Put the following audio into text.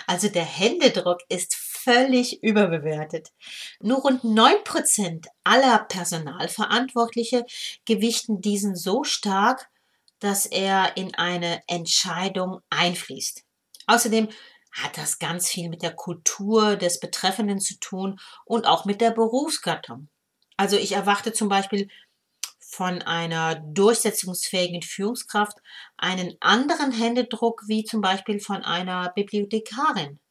Also der Händedruck ist völlig überbewertet. Nur rund 9% aller Personalverantwortliche gewichten diesen so stark, dass er in eine Entscheidung einfließt. Außerdem hat das ganz viel mit der Kultur des Betreffenden zu tun und auch mit der Berufsgattung. Also ich erwarte zum Beispiel von einer durchsetzungsfähigen Führungskraft einen anderen Händedruck wie zum Beispiel von einer Bibliothekarin.